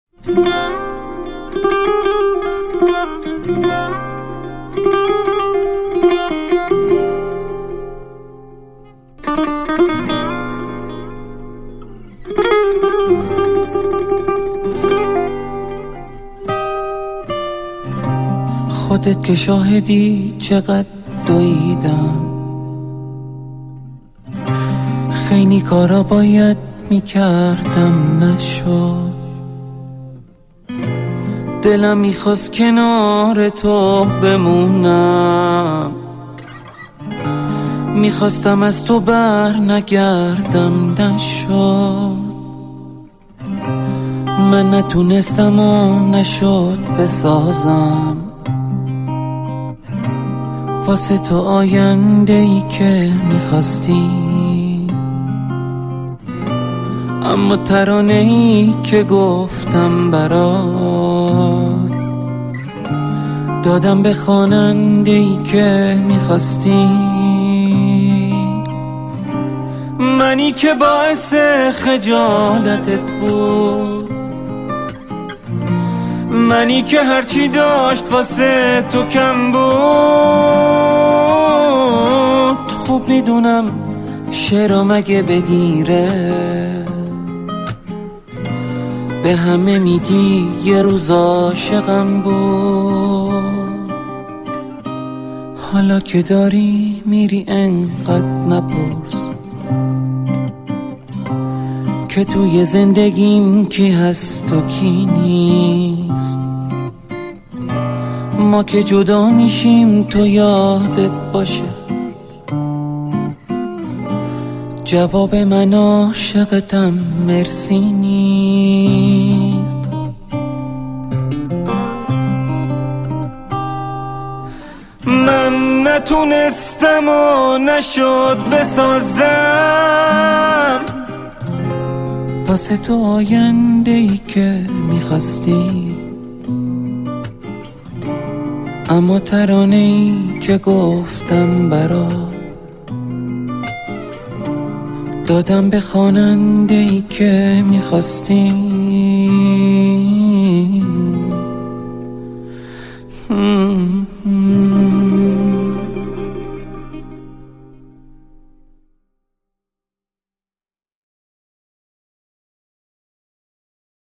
خودت که شاهدی چقدر دویدم، خیلی کارا باید میکردم نشد. دلم میخواست کنار تو بمونم، میخواستم از تو بر نگردم نشد. من نتونستم و نشد بسازم واسه تو آینده ای که میخواستی، اما ترانه ای که گفتم برات دادم به خواننده ای که میخواستی. منی که باعث خجالتت بود، منی که هرچی داشت واسه تو کم بود. خوب میدونم شعرم مگه بگیره، به همه میگی یه روز عاشقم بود. حالا که داری میری انقدر نپرس که توی زندگیم کی هست و کی نیست. ما که جدا میشیم تو یادت باشه، جواب من عاشقتم مرسی نیست. من نتونستم و نشد بسازم واسه تو آینده ای که میخواستی، اما ترانه ای که گفتم برات دادم به خواننده ای که میخواستی.